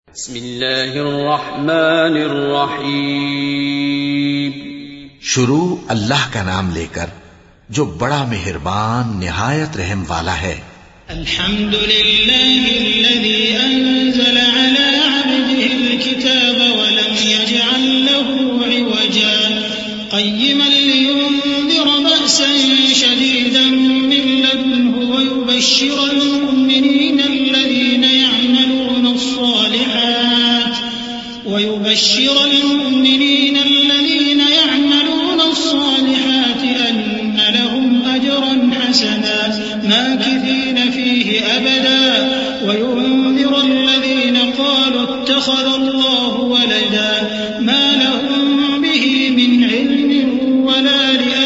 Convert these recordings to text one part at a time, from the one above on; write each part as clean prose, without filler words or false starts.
بسم اللہ الرحمن الرحیم. شروع اللہ کا نام لے کر جو بڑا مہربان نہایت رحم والا ہے. الحمد للہ الذی انزل على عبده الكتاب ولم يجعل له عوجا قیما لینذر بأسا شدیدا من لدنه ويبشر المؤمنین الذین يعملون الصالحات أن لهم أجرا حسنا ماكثين فيه أبدا وينذر الذين قالوا اتخذ الله ولدا ما لهم به من علم ولا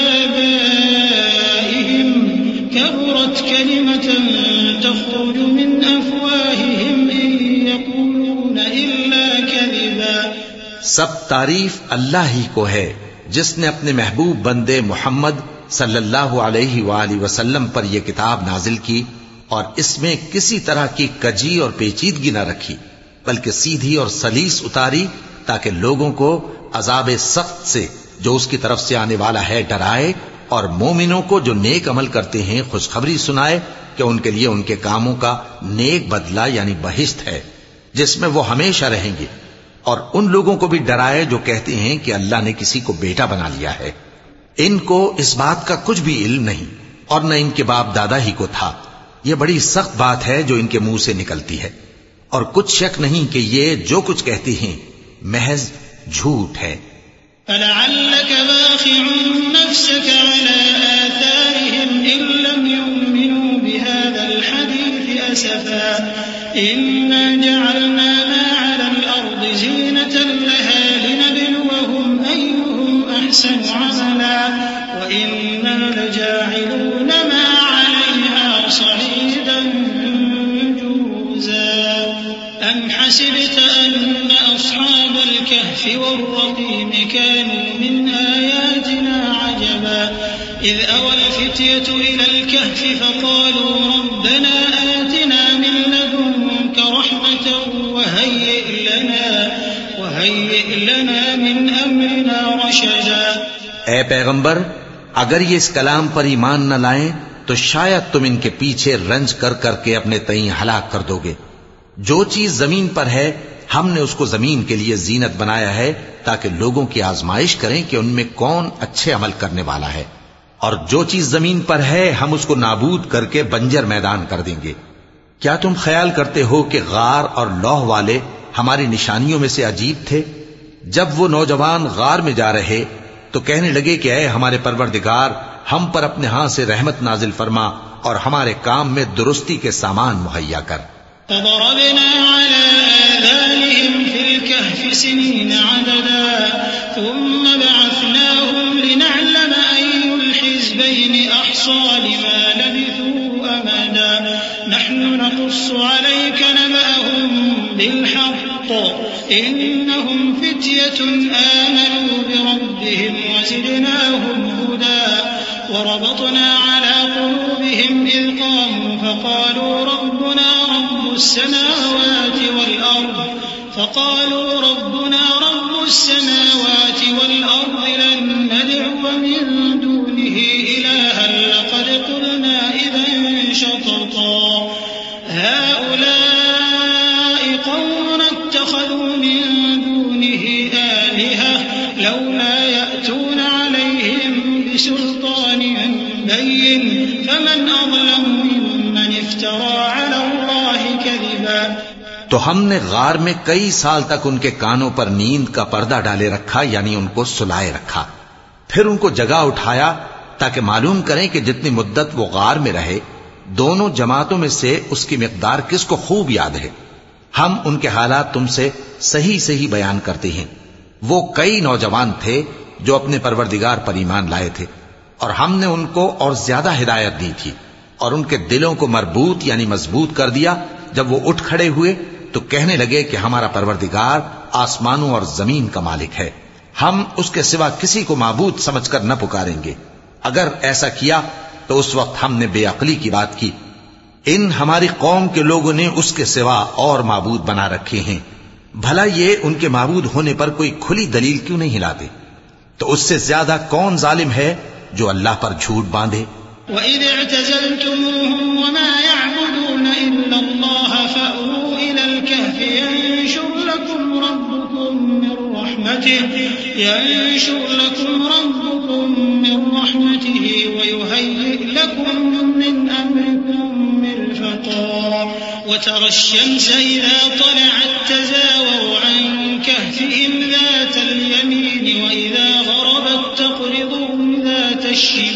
لآبائهم كبرت كلمة تخرج من أفواههم إن يقولون إلا كذبا. سب تعریف اللہ ہی کو ہے جس نے اپنے محبوب بندے محمد صلی اللہ علیہ وآلہ وسلم پر یہ کتاب نازل کی اور اس میں کسی طرح کی کجی اور پیچیدگی نہ رکھی بلکہ سیدھی اور سلیس اتاری تاکہ لوگوں کو عذاب سخت سے جو اس کی طرف سے آنے والا ہے ڈرائے اور مومنوں کو جو نیک عمل کرتے ہیں خوشخبری سنائے کہ ان کے لیے ان کے کاموں کا نیک بدلہ یعنی بہشت ہے جس میں وہ ہمیشہ رہیں گے، اور ان لوگوں کو بھی ڈرائے جو کہتے ہیں کہ اللہ نے کسی کو بیٹا بنا لیا ہے. ان کو اس بات کا کچھ بھی علم نہیں اور نہ ان کے باپ دادا ہی کو تھا. یہ بڑی سخت بات ہے جو ان کے منہ سے نکلتی ہے، اور کچھ شک نہیں کہ یہ جو کچھ کہتی ہیں محض جھوٹ ہے. فَلَعَلَّكَ بَاخِعٌ نَفْسَكَ عَلَى آثَارِهِمْ إِن لَّمْ يُؤْمِنُوا بِهَذَا الْحَدِيثِ أَسَفًا إِنَّا جَعَلْنَا مَا عَلَى الْأَرْضِ زِينَةً لَّهَا لِنَبْلُوَهُمْ أَيُّهُمْ أَحْسَنُ عَمَلًا وَإِنَّا لَجَاعِلُونَ مَا عَلَيْهَا صَعِيدًا جُرُزًا. أَمْ حَسِبْتَ أَنَّ أَصْحَابَ الْكَهْفِ وَالرَّقِيمِ كَانُوا مِنْ آيَاتِنَا عَجَبًا إِذْ أَوَى الْفِتْيَةُ إِلَى الْكَهْفِ فَقَالُوا رَبَّنَا آتِنَا مِن لَّدُنكَ رَحْمَةً وَهَيِّئْ لَنَا مِنْ أَمْرِنَا رَشَدًا. اے پیغمبر، اگر یہ اس کلام پر ایمان نہ لائیں تو شاید تم ان کے پیچھے رنج کر کر کے اپنے تئیں ہلاک کر دو گے. جو چیز زمین پر ہے ہم نے اس کو زمین کے لیے زینت بنایا ہے تاکہ لوگوں کی آزمائش کریں کہ ان میں کون اچھے عمل کرنے والا ہے، اور جو چیز زمین پر ہے ہم اس کو نابود کر کے بنجر میدان کر دیں گے. کیا تم خیال کرتے ہو کہ غار اور لوح والے ہماری نشانیوں میں سے عجیب تھے؟ جب وہ نوجوان غار میں جا رہے تو کہنے لگے کہ اے ہمارے پروردگار، ہم پر اپنے ہاں سے رحمت نازل فرما اور ہمارے کام میں درستی کے سامان مہیا کر. فضربنا على آذانهم في الكهف سنين عددا ثم بعثناهم لنعلم أي الحزبين أحصى لما لبثوا أمدا نحن نقص عليك نبأهم بالحق إنهم فتية آمنوا بربهم وزدناهم هدى وربطنا على قلوبهم إذ قاموا فقالوا ربنا رب السماوات والأرض لن ندعو من دونه إلها لقد قلنا إذا شططا هؤلاء قومنا اتخذوا من دونه آلهة لولا يأتون عليهم بسلطان بين فمن أظلم ممن افترى على الله كذبا. تو ہم نے غار میں کئی سال تک ان کے کانوں پر نیند کا پردہ ڈالے رکھا، یعنی ان کو سلائے رکھا. پھر ان کو جگا اٹھایا تاکہ معلوم کریں کہ جتنی مدت وہ غار میں رہے دونوں جماعتوں میں سے اس کی مقدار کس کو خوب یاد ہے. ہم ان کے حالات تم سے صحیح صحیح بیان کرتے ہیں. وہ کئی نوجوان تھے جو اپنے پروردگار پر ایمان لائے تھے، اور ہم نے ان کو اور زیادہ ہدایت دی تھی اور ان کے دلوں کو مربوط یعنی مضبوط کر دیا. جب وہ اٹھ کھڑے ہوئے تو کہنے لگے کہ ہمارا پروردگار آسمانوں اور زمین کا مالک ہے، ہم اس کے سوا کسی کو معبود سمجھ کر نہ پکاریں گے. اگر ایسا کیا تو اس وقت ہم نے بے عقلی کی بات کی. ان ہماری قوم کے لوگوں نے اس کے سوا اور معبود بنا رکھے ہیں بھلا یہ ان کے معبود ہونے پر کوئی کھلی دلیل کیوں نہیں لاتے؟ تو اس سے زیادہ کون ظالم ہے جو اللہ پر جھوٹ باندھے؟ وَإِذِ اعْتَزَلْتُمُوهُمْ وَمَا يَعْبُدُونَ إِلَّا اللَّهَ فَأْوُوا إِلَى الْكَهْفِ يَنشُرْ لَكُمْ رَبُّكُم مِّن رَّحْمَتِهِ وَيُهَيِّئْ لَكُم مِّنْ أَمْرِكُم مِّرْفَقًا وَتَرَى الشَّمْسَ إِذَا طَلَعَت تَّزَاوَرُ عَن كَهْفِهِمْ ذَاتَ الْيَمِينِ وَإِذَا غَرَبَت تَّقْرِضُهُمْ ذَاتَ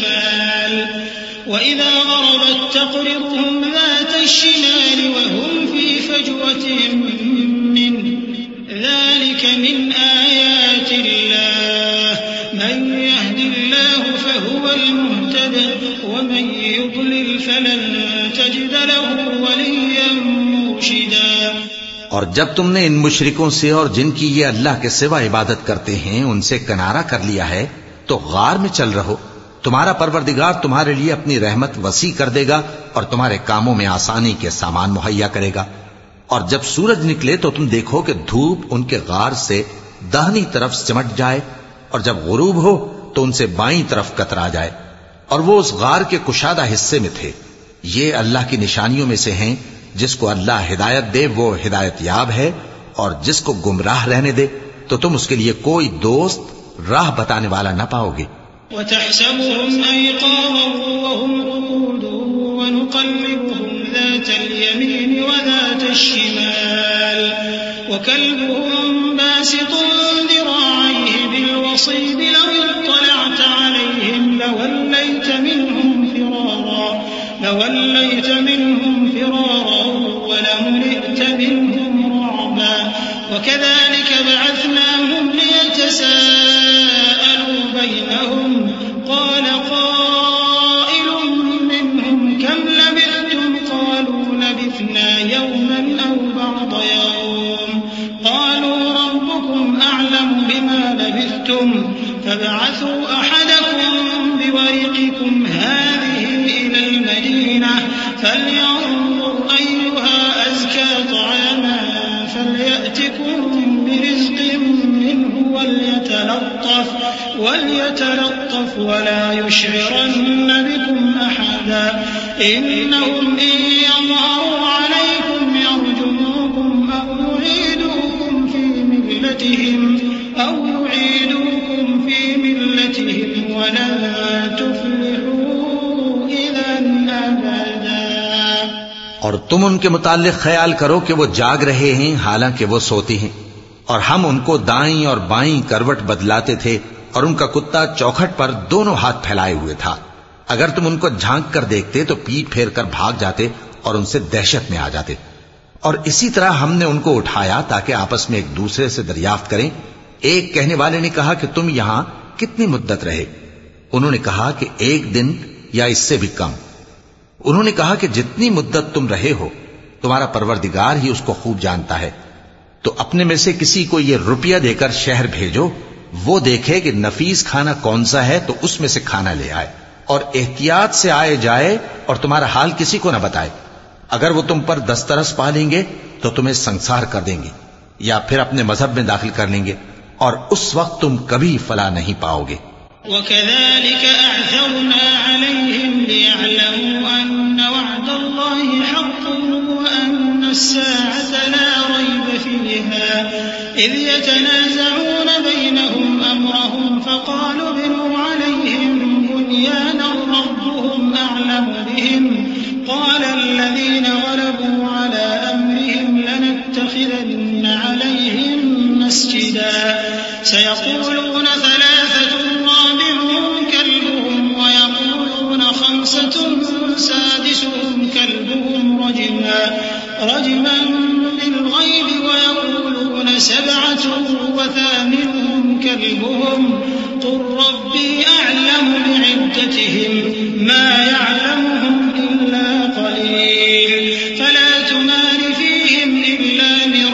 الشِّمَالِ وَهُمْ فِي فَجْوَةٍ مِّنْهُ ذَلِكَ مِنْ آيَاتِ اللَّهِ مَن يَهْدِ اللَّهُ فَهُوَ الْمُهْتَدِ وَمَن يُضْلِلْ فَلَن تَجِدَ لَهُ وَلِيًّا مُّرْشِدًا۔ اور جب تم نے ان مشرکوں سے اور جن کی یہ اللہ کے سوا عبادت کرتے ہیں ان سے کنارہ کر لیا ہے تو غار میں چل رہو، تمہارا پروردگار تمہارے لیے اپنی رحمت وسیع کر دے گا اور تمہارے کاموں میں آسانی کے سامان مہیا کرے گا۔ اور جب سورج نکلے تو تم دیکھو کہ دھوپ ان کے غار سے داہنی طرف سمٹ جائے، اور جب غروب ہو تو ان سے بائیں طرف کترا جائے، اور وہ اس غار کے کشادہ حصے میں تھے۔ یہ اللہ کی نشانیوں میں سے ہیں، جس کو اللہ ہدایت دے وہ ہدایت یاب ہے، اور جس کو گمراہ رہنے دے تو تم اس کے لیے کوئی دوست راہ بتانے والا نہ پاؤ گے۔ وَتَحْسَبُهُمْ أَيْقَاظًا وَهُمْ رُقُودٌ وَنُقَلِّبُهُمْ ذَاتَ الْيَمِينِ وَذَاتَ الشِّمَالِ وَكَلْبُهُمْ بَاسِطٌ ذِرَاعَيْهِ بِالْوَصِيدِ لَوِ اطَّلَعْتَ عَلَيْهِمْ لَوَلَّيْتَ مِنْهُمْ فِرَارًا وَلَمُلِئْتَ مِنْهُمْ رُعْبًا وَكَذَلِكَ بَعَثْنَاهُمْ لِيَتَسَاءَلُوا بَيْنَهُمْ قَالَ قَائِلٌ مِّنْهُمْ كَمْ لَبِثْتُمْ قَالُوا لَبِثْنَا يَوْمًا أَوْ بَعْضَ يَوْمٍ قَالُوا رَبُّكُمْ أَعْلَمُ بِمَا لَبِثْتُمْ فَابْعَثُوا أَحَدَكُمْ بِوَرِقِكُمْ هَٰذِهِ إِلَى الْمَدِينَةِ فَلْيَنظُرْ أَيُّهَا أَزْكَىٰ طَعَامًا فَلْيَأْتِكُم بِرِزْقٍ مِّنْهُ وَلْيَتَلَطَّفْ وَلَا يُشْعِرَنَّ بِكُمْ أَحَدًا إِنَّهُمْ إِن يَظْهَرُوا عَلَيْكُمْ يَرْجُمُوكُمْ أَوْ يُعِيدُوكُمْ فِي مِلَّتِهِمْ وَلَن تُفْلِحُوا إِذًا أَبَدًا۔ اور تم ان کے متعلق خیال کرو کہ وہ جاگ رہے ہیں حالانکہ وہ سوتے ہیں، اور ہم ان کو دائیں اور بائیں کروٹ بدلاتے تھے، اور ان کا کتا چوکھٹ پر دونوں ہاتھ پھیلائے ہوئے تھا۔ اگر تم ان کو جھانک کر دیکھتے تو پیٹ پھیر کر بھاگ جاتے اور ان سے دہشت میں آ جاتے۔ اور اسی طرح ہم نے ان کو اٹھایا تاکہ آپس میں ایک دوسرے سے دریافت کریں۔ ایک کہنے والے نے کہا کہ تم یہاں کتنی مدت رہے؟ انہوں نے کہا کہ 1 دن یا اس سے بھی کم۔ انہوں نے کہا کہ جتنی مدت تم رہے ہو تمہارا پروردگار ہی اس کو خوب جانتا ہے، تو اپنے میں سے کسی کو یہ روپیہ دے کر شہر بھیجو، وہ دیکھے کہ نفیس کھانا کون سا ہے تو اس میں سے کھانا لے آئے، اور احتیاط سے آئے جائے اور تمہارا حال کسی کو نہ بتائے۔ اگر وہ تم پر دسترس پا لیں گے تو تمہیں سنسار کر دیں گے یا پھر اپنے مذہب میں داخل کر لیں گے، اور اس وقت تم کبھی فلاح نہیں پاؤ گے۔ وَكَذَلِكَ أَعْثَرْنَا عَلَيْهِمْ لِيَعْلَمُوا أَنَّ وَعْدَ اللَّهِ حَقٌّ وَأَنَّ السَّاعَةَ لَا رَيْبَ فِيهَا إِذْ يَتَنَازَعُونَ بَيْنَهُمْ أَمْرَهُمْ فَقَالُوا ابْنُوا عَلَيْهِم بُنْيَانًا رَّبُّهُمْ أَعْلَمُ بِهِمْ قَالَ الَّذِينَ غَلَبُوا عَلَىٰ أَمْرِهِمْ لَنَتَّخِذَنَّ عَلَيْهِم مَّسْجِدًا سَيَقُولُونَ ثَلَاثَةٌ رَّابِعُهُمْ كَلْبُهُمْ وَيَقُولُونَ خَمْسَةٌ سَادِسُهُمْ كَلْبُهُمْ رَجْمًا بِالْغَيْبِ وَيَقُولُونَ 7 وَثَامِنُهُمْ كَلْبُهُمْ قُل رَّبِّي أَعْلَمُ بِعِدَّتِهِم مَّا يَعْلَمُهُمْ إِلَّا قَلِيلٌ فَلَا تُمَارِ فِيهِمْ إِلَّا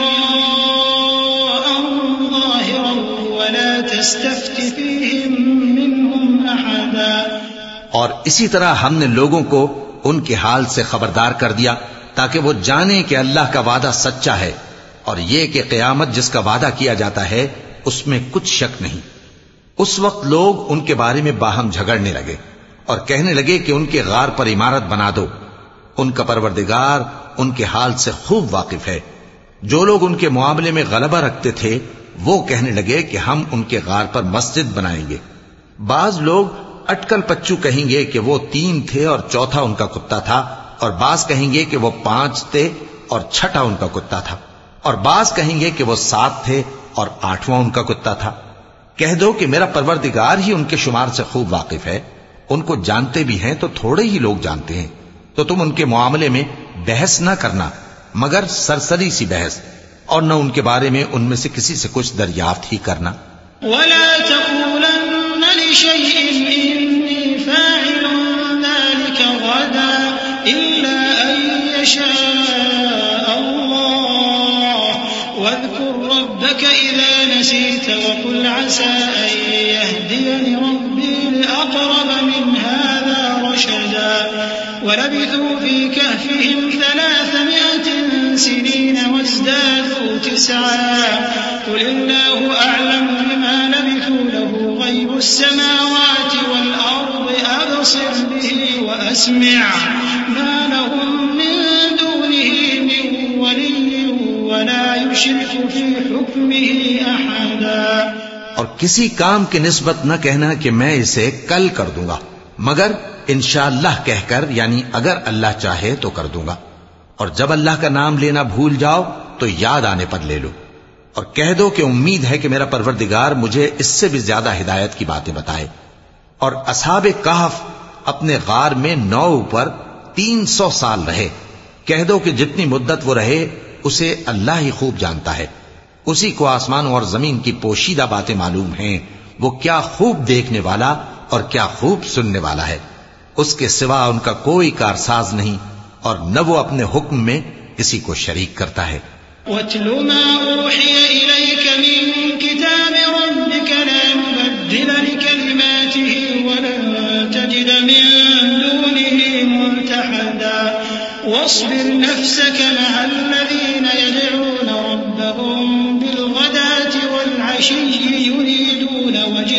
مِرَاءً ظَاهِرًا وَلَا تَسْتَفْتِ فِيهِم مِّنْهُمْ أَحَدًا۔ اور اسی طرح ہم نے لوگوں کو ان کے حال سے خبردار کر دیا تاکہ وہ جانیں کہ اللہ کا وعدہ سچا ہے، اور یہ کہ قیامت جس کا وعدہ کیا جاتا ہے اس میں کچھ شک نہیں۔ اس وقت لوگ ان کے بارے میں باہم جھگڑنے لگے اور کہنے لگے کہ ان کے غار پر عمارت بنا دو۔ ان کا پروردگار ان کے حال سے خوب واقف ہے۔ جو لوگ ان کے معاملے میں غلبہ رکھتے تھے وہ کہنے لگے کہ ہم ان کے غار پر مسجد بنائیں گے۔ بعض لوگ اٹکل پچو کہیں گے کہ وہ 3 تھے اور چوتھا ان کا کتا تھا، اور بعض کہیں گے کہ وہ 5 تھے اور چھٹا ان کا کتا تھا، اور بعض کہیں گے کہ وہ 7 تھے اور 8واں ان کا کتا تھا۔ کہہ دو کہ میرا پروردگار ہی ان کے شمار سے خوب واقف ہے۔ ان کو جانتے بھی ہیں تو تھوڑے ہی لوگ جانتے ہیں، تو تم ان کے معاملے میں بحث نہ کرنا مگر سرسری سی بحث، اور نہ ان کے بارے میں ان میں سے کسی سے کچھ دریافت ہی کرنا۔ ولا تقولن لشيء إني فاعل ذلك غدا إلا أن يشاء الله واذكر ربك إذا نسيت وقل عسى أن يهديني ربي لأقرب من هذا رشدا ولبثوا في كهفهم 300 سنين وازدادوا 9 قل الله أعلم بما لبثوا له غيب السماوات والأرض أبصر به وأسمع ما لهم من دونه من ولي ولا يشرك في حكمه أحدا۔ اور کسی کام کی نسبت نہ کہنا کہ میں اسے کل کر دوں گا، مگر انشاءاللہ کہہ کر، یعنی اگر اللہ چاہے تو کر دوں گا، اور جب اللہ کا نام لینا بھول جاؤ تو یاد آنے پر لے لو، اور کہہ دو کہ امید ہے کہ میرا پروردگار مجھے اس سے بھی زیادہ ہدایت کی باتیں بتائے۔ اور اصحاب کہف اپنے غار میں 9 پر 300 سال رہے۔ کہہ دو کہ جتنی مدت وہ رہے اسے اللہ ہی خوب جانتا ہے، اسی کو آسمان اور زمین کی پوشیدہ باتیں معلوم ہیں، وہ کیا خوب دیکھنے والا اور کیا خوب سننے والا ہے۔ اس کے سوا ان کا کوئی کارساز نہیں، اور نہ وہ اپنے حکم میں کسی کو شریک کرتا ہے۔ وَاتْلُ مَا أُوحِيَ إِلَيْكَ مِن كِتَابِ رَبِّكَ لَا مُبَدِّلَ لِكَلِمَاتِهِ وَلَن تَجِدَ مِن دُونِهِ مُلْتَحَدًا وَاصْبِرْ نَفْسَكَ مَعَ الَّذِينَ يَدْعُونَ رَبَّهُم بِالْغَدَاةِ وَالْعَشِيِّ يُرِيدُونَ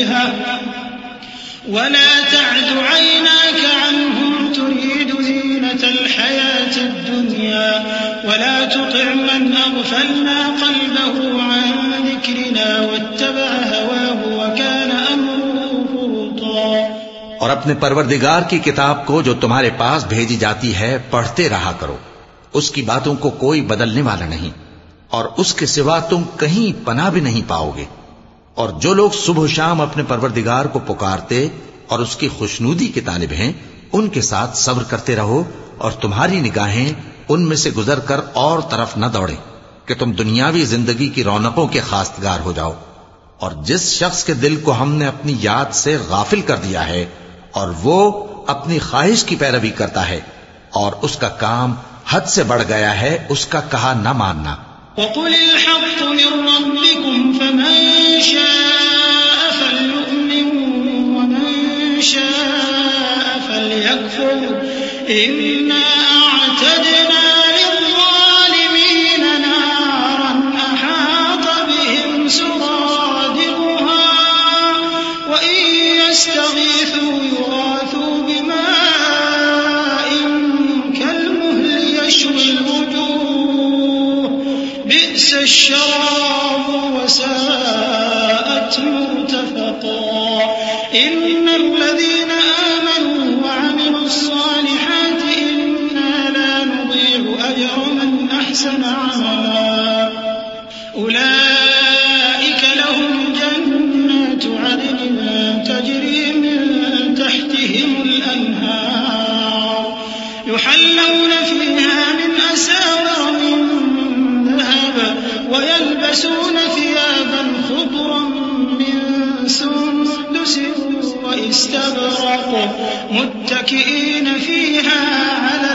وَجْهَهُ وَلَا تَعْدُ عَيْنَاكَ عَنْهُمْ تُرِيدُ زِينَةَ الْحَيَاةِ الدُّنْيَا وَلَا تُطِعْ مَنْ أَغْفَلْنَا قَلْبَهُ عَنْ ذِكْرِنَا وَاتَّبَعَ هَوَاهُ وَكَانَ أَمْرُهُ فُرُطًا۔ اور اپنے پروردگار کی کتاب کو جو تمہارے پاس بھیجی جاتی ہے پڑھتے رہا کرو، اس کی باتوں کو کوئی بدلنے والا نہیں، اور اس کے سوا تم کہیں پناہ بھی نہیں پاؤ گے۔ اور جو لوگ صبح و شام اپنے پروردگار کو پکارتے اور اس کی خوشنودی کے طالب ہیں، ان کے ساتھ صبر کرتے رہو، اور تمہاری نگاہیں ان میں سے گزر کر اور طرف نہ دوڑیں کہ تم دنیاوی زندگی کی رونقوں کے خواستگار ہو جاؤ۔ اور جس شخص کے دل کو ہم نے اپنی یاد سے غافل کر دیا ہے اور وہ اپنی خواہش کی پیروی کرتا ہے اور اس کا کام حد سے بڑھ گیا ہے، اس کا کہا نہ ماننا۔ وَقُلِ الْحَقُّ مِن رَّبِّكُمْ فَمَن شَاءَ فَلْيُؤْمِن وَمَن شَاءَ فَلْيَكْفُرْ إِنَّا أَعْتَدْنَا لِلظَّالِمِينَ نَارًا أَحَاطَ بِهِمْ سُرَادِقُهَا وَإِن يَسْتَغِيثُوا يُغَاثُوا بِمَاءٍ كَالْمُهْلِ يَشْوِي الْوُجُوهَ بئس الشراب وساءت مرتفقا إن الذين آمنوا وعملوا الصالحات إنا لا نضيع أجر من أحسن عملا أولئك لهم جنات عدن تجري من تحتهم الأنهار يحلون فيها من أساور من ويلبسون ثيابا خضرا من سندس واستبرق متكئين فيها على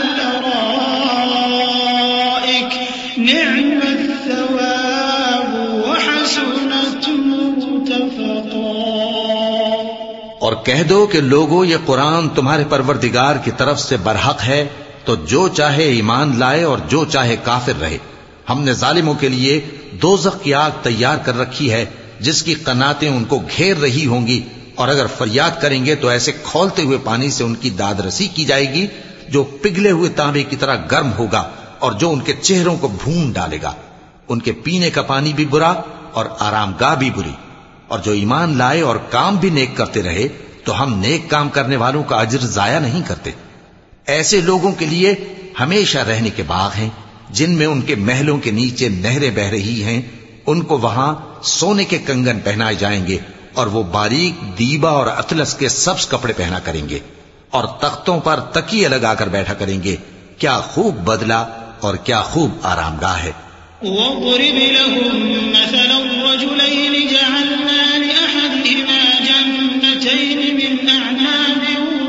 الأرائك نعم الثواب وحسنت مرتفقا۔ اور کہہ دو کہ لوگو یہ قرآن تمہارے پروردگار کی طرف سے برحق ہے، تو جو چاہے ایمان لائے اور جو چاہے کافر رہے، ہم نے ظالموں کے لیے دوزخ کی آگ تیار کر رکھی ہے جس کی قناتیں ان کو گھیر رہی ہوں گی، اور اگر فریاد کریں گے تو ایسے کھولتے ہوئے پانی سے ان کی داد رسی کی جائے گی جو پگھلے ہوئے تانبے کی طرح گرم ہوگا اور جو ان کے چہروں کو بھون ڈالے گا۔ ان کے پینے کا پانی بھی برا اور آرام گاہ بھی بری، اور جو ایمان لائے اور کام بھی نیک کرتے رہے تو ہم نیک کام کرنے والوں کا اجر ضائع نہیں کرتے۔ ایسے لوگوں کے لیے ہمیشہ رہنے کے باغ ہیں جن میں ان کے محلوں کے نیچے نہریں بہ رہی ہیں، ان کو وہاں سونے کے کنگن پہنائے جائیں گے اور وہ باریک دیبا اور اطلس کے سبز کپڑے پہنا کریں گے، اور تختوں پر تکیے لگا کر بیٹھا کریں گے۔ کیا خوب بدلہ اور کیا خوب آرام گاہ ہے۔ وَاضْرِبْ لَهُم مَّثَلًا رَّجُلَيْنِ جَعَلْنَا لِأَحَدِهِمَا جَنَّتَيْنِ مِنْ أَعْنَابٍ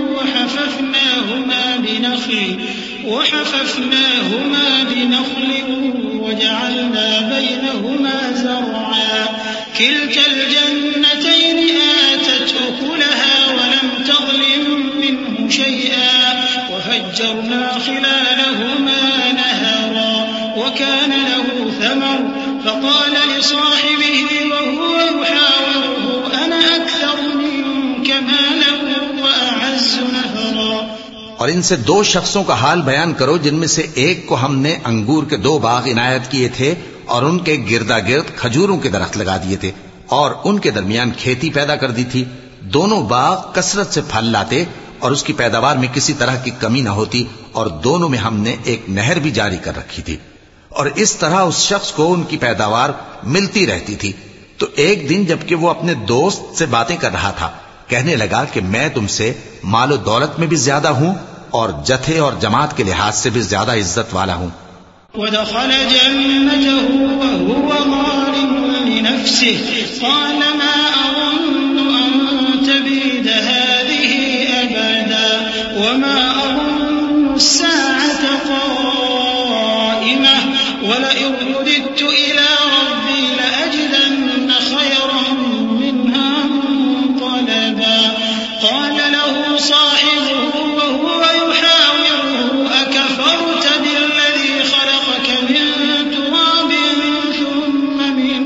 وَحَفَفْنَاهُمَا بِنَخْلٍ وَجَعَلْنَا بَيْنَهُمَا زَرْعًا كِلْتَا الْجَنَّتَيْنِ آتَتْ أُكُلَهَا وَلَمْ تَظْلِم مِّنْهُ شَيْئًا وَفَجَّرْنَا خِلَالَهُمَا نَهَرًا وَكَانَ لَهُ ثَمَرٌ فَقَالَ لِصَاحِبِهِ وَهُوَ يُحَاوِرُهُ أَنَا أَكْثَرُ مِنكَ مَالًا وَأَعَزُّ نَفَرًا۔ اور ان سے دو شخصوں کا حال بیان کرو جن میں سے ایک کو ہم نے انگور کے 2 باغ عنایت کیے تھے اور ان کے گردا گرد کھجوروں کے درخت لگا دیے تھے اور ان کے درمیان کھیتی پیدا کر دی تھی۔ دونوں باغ کثرت سے پھل لاتے اور اس کی پیداوار میں کسی طرح کی کمی نہ ہوتی، اور دونوں میں ہم نے ایک نہر بھی جاری کر رکھی تھی، اور اس طرح اس شخص کو ان کی پیداوار ملتی رہتی تھی۔ تو ایک دن جبکہ وہ اپنے دوست سے باتیں کر رہا تھا، کہنے لگا کہ میں تم سے مال و دولت میں بھی زیادہ ہوں اور جتھے اور جماعت کے لحاظ سے بھی زیادہ عزت والا ہوں۔ وَدَخَلَ جَنَّتَهُ وَهُوَ ظَالِمٌ لِنَفْسِهِ قَالَ مَا أَظُنُّ أَن تَبِيدَ هَٰذِهِ أَبَدًا وَمَا أَظُنُّ السَّاعَةَ قَائِمَةً وَلَئِن رُّدِدتُّ إِلَىٰ رَبِّي لَأَجِدَنَّ خَيْرًا مِّنْهَا مُنقَلَبًا قَالَ لَهُ صَاحِبُهُ وَهُوَ يُحَاوِرُهُ أَكَفَرْتَ بِالَّذِي خَلَقَكَ مِن تُرَابٍ ثُمَّ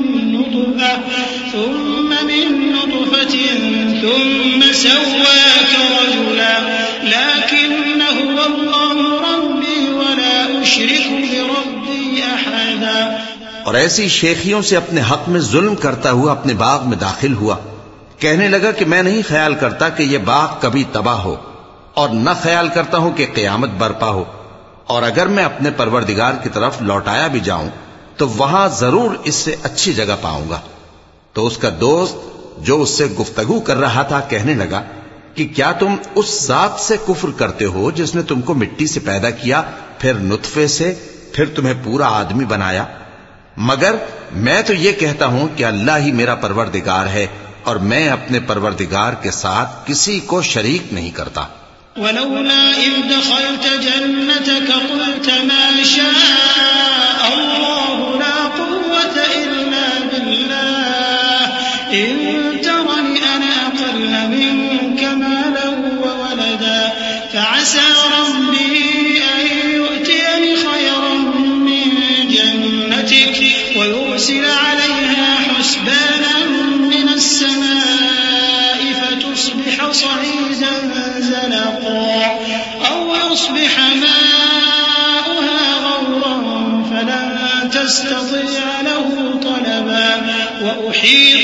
مِن نُّطْفَةٍ ثُمَّ سَوَّاكَ رَجُلًا لَّٰكِنَّ هُوَ اللَّهُ رَبِّي وَلَا أُشْرِكُ بِرَبِّي أَحَدًا۔ اور ایسی شیخیوں سے اپنے حق میں ظلم کرتا ہوا اپنے باغ میں داخل ہوا، کہنے لگا کہ میں نہیں خیال کرتا کہ یہ باغ کبھی تباہ ہو، اور نہ خیال کرتا ہوں کہ قیامت برپا ہو، اور اگر میں اپنے پروردگار کی طرف لوٹایا بھی جاؤں تو وہاں ضرور اس سے اچھی جگہ پاؤں گا۔ تو اس کا دوست جو اس سے گفتگو کر رہا تھا کہنے لگا کہ کیا تم اس ذات سے کفر کرتے ہو جس نے تم کو مٹی سے پیدا کیا، پھر نطفے سے، پھر تمہیں پورا آدمی بنایا؟ مگر میں تو یہ کہتا ہوں کہ اللہ ہی میرا پروردگار ہے، اور میں اپنے پروردگار کے ساتھ کسی کو شریک نہیں کرتا۔ وَلَوْلَا إِذْ دَخَلْتَ جَنَّتَكَ قُلْتَ مَا شَاءَ اللَّهُ لَا قُوَّةَ إِلَّا بِاللَّهِ إِن تَرَنِ أَنَا أَقَلَّ مِنكَ مَالًا وَوَلَدًا فَعَسَىٰ رَبِّي أَن يُؤْتِيَنِ خَيْرًا مِّن جَنَّتِكَ وَيُرْسِلَ عَلَيْهَا حُسْبَانًا مِّنَ السَّمَاءِ فَتُصْبِحَ صَعِيدًا زَلَقًا أَوْ يُصْبِحَ مَاؤُهَا غَوْرًا فَلَن تَسْتَطِيعَ لَهُ طَلَبًا وَأُحِيطَ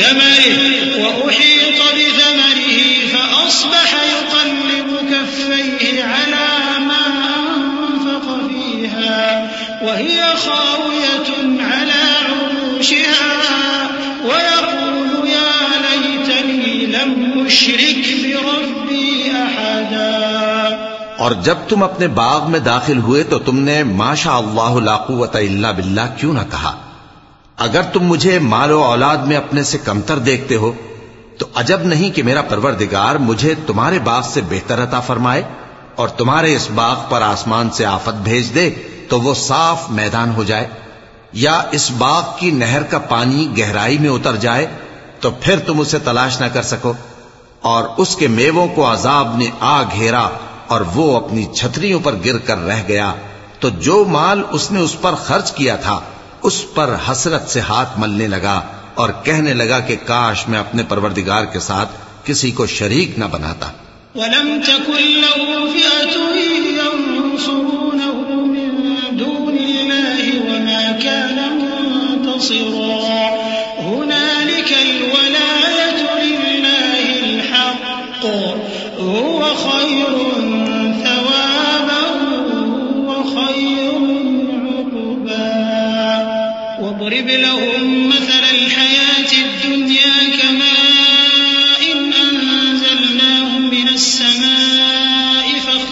بِثَمَرِهِ فَأَصْبَحَ يُقَلِّبُ كَفَّيْهِ عَلَىٰ مَا أَنفَقَ فِيهَا وَهِيَ خَاوِيَةٌ عَلَىٰ عُرُوشِهَا وَيَقُولُ يَا لَيْتَنِي لَمْ أُشْرِكْ بِرَبِّي أَحَدًا۔ اور جب تم اپنے باغ میں داخل ہوئے تو تم نے ما شاء اللہ لا قوت الا باللہ کیوں نہ کہا؟ اگر تم مجھے مال و اولاد میں اپنے سے کمتر دیکھتے ہو تو عجب نہیں کہ میرا پروردگار مجھے تمہارے باغ سے بہتر عطا فرمائے اور تمہارے اس باغ پر آسمان سے آفت بھیج دے تو وہ صاف میدان ہو جائے، یا اس باغ کی نہر کا پانی گہرائی میں اتر جائے تو پھر تم اسے تلاش نہ کر سکو، اور اس کے میووں کو عذاب نے آ گھیرا اور وہ اپنی چھتریوں پر گر کر رہ گیا، تو جو مال اس نے اس پر خرچ کیا تھا اس پر حسرت سے ہاتھ ملنے لگا اور کہنے لگا کہ کاش میں اپنے پروردگار کے ساتھ کسی کو شریک نہ بناتا. وَلَمْ تَكُنْ لَهُ فِئَةٌ يَنْصُرُونَهُ مِنْ دُونِ اللَّهِ وَمَا كَانَ مُنْتَصِرًا. هُنَالِكَ الْوَلَايَةُ لِلَّهِ الْحَقِّ هُوَ خَيْرٌ ثَوَابًا وَخَيْرٌ عُقْبًا. وَاضْرِبْ لَهُم مَّثَلَ الْحَيَاةِ الدُّنْيَا كَمَاءٍ أَنزَلْنَاهُ مِنَ السَّمَاءِ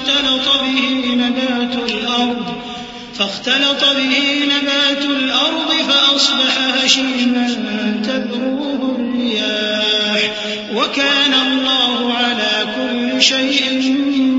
فاختلط به نبات الأرض فأصبح هشيما تذروه الرياح وكان الله على كل شيء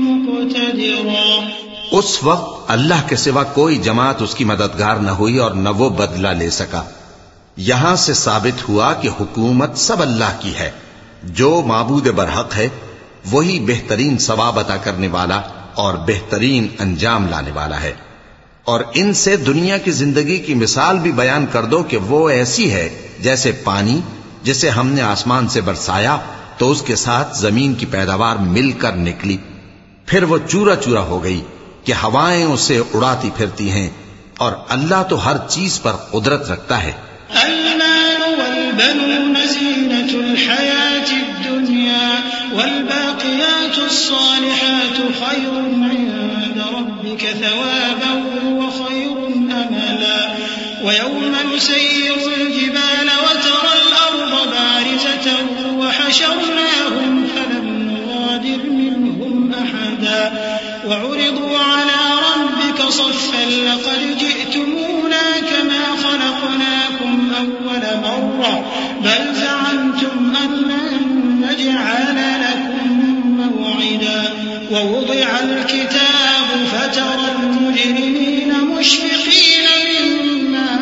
مقتدرا. اس وقت اللہ کے سوا کوئی جماعت اس کی مددگار نہ ہوئی اور نہ وہ بدلہ لے سکا. یہاں سے ثابت ہوا کہ حکومت سب اللہ کی ہے. جو معبود برحق ہے وہی بہترین ثواب عطا کرنے والا اور بہترین انجام لانے والا ہے. اور ان سے دنیا کی زندگی کی مثال بھی بیان کر دو کہ وہ ایسی ہے جیسے پانی جسے ہم نے آسمان سے برسایا تو اس کے ساتھ زمین کی پیداوار مل کر نکلی، پھر وہ چورا چورا ہو گئی کہ ہوائیں اسے اڑاتی پھرتی ہیں، اور اللہ تو ہر چیز پر قدرت رکھتا ہے. المال والبنون زينة الحياة الدنيا والباقيات الصالحات خير عند ربك ثوابا وخير أملا. ويوم نسير الجبال وترى الأرض بارزة وحشرناهم فلم نغادر منهم أحدا وعرضوا على ربك صفا لقد جئتمونا كما خلقناكم أول مرة بل زعمتم أن لن نجعل لكم موعدا. ووضع الكتاب فترى المجرمين مشفقين مما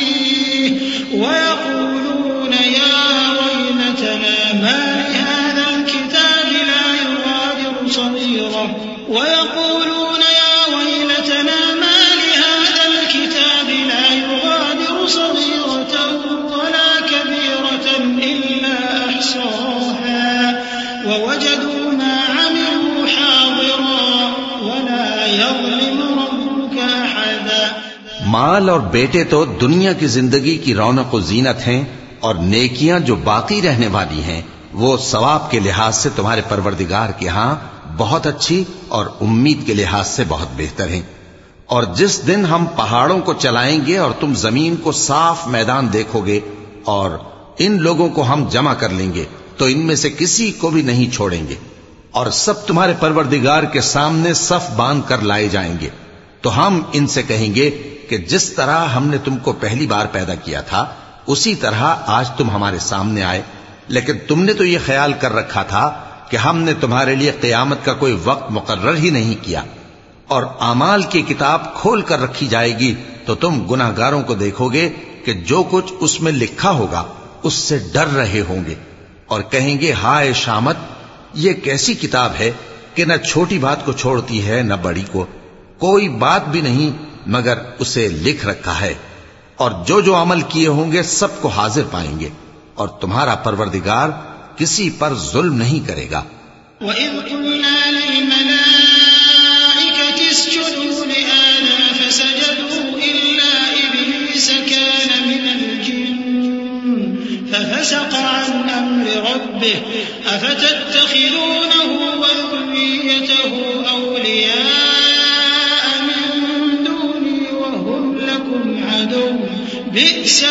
فيه ويقولون يا ويلتنا ما لهذا الكتاب لا يغادر صغيرة ويقولون يا ويلتنا ما لهذا الكتاب لا يغادر صغيرة ولا كبيرة إلا أحصاها ووجدوا ما عملوا حاضرا ولا يظلم ربك أحدا. مال اور بیٹے تو دنیا کی زندگی کی رونق و زینت ہیں، اور نیکیاں جو باقی رہنے والی ہیں وہ ثواب کے لحاظ سے تمہارے پروردگار کے ہاں بہت اچھی اور امید کے لحاظ سے بہت بہتر ہیں. اور جس دن ہم پہاڑوں کو چلائیں گے اور تم زمین کو صاف میدان دیکھو گے اور ان لوگوں کو ہم جمع کر لیں گے تو ان میں سے کسی کو بھی نہیں چھوڑیں گے، اور سب تمہارے پروردگار کے سامنے صف باندھ کر لائے جائیں گے. تو ہم ان سے کہیں گے کہ جس طرح ہم نے تم کو پہلی بار پیدا کیا تھا اسی طرح آج تم ہمارے سامنے آئے، لیکن تم نے تو یہ خیال کر رکھا تھا کہ ہم نے تمہارے لیے قیامت کا کوئی وقت مقرر ہی نہیں کیا. اور اعمال کی کتاب کھول کر رکھی جائے گی تو تم گناہگاروں کو دیکھو گے کہ جو کچھ اس میں لکھا ہوگا اس سے ڈر رہے ہوں گے اور کہیں گے ہائے شامت، یہ کیسی کتاب ہے کہ نہ چھوٹی بات کو چھوڑتی ہے نہ بڑی کو، کوئی بات بھی نہیں مگر اسے لکھ رکھا ہے. اور جو عمل کیے ہوں گے سب کو حاضر پائیں گے، اور تمہارا پروردگار کسی پر ظلم نہیں کرے گا. وَإِذْ قُلْنَا لِلْمَلَائِكَةِ اسْجُدُوا لِآدَمَ فَسَجَدُوا إِلَّا إِبْلِيسَ كَانَ مِنَ الْجِنِّ فَفَسَقَ عَنْ أَمْرِ رَبِّهِ أَفَتَتَّخِذُونَهُ وَذُرِّيَّتَهُ أَوْلِيَاءَ مِن دُونِي وَهُمْ لَكُمْ عَدُوٌّ بِئْسَ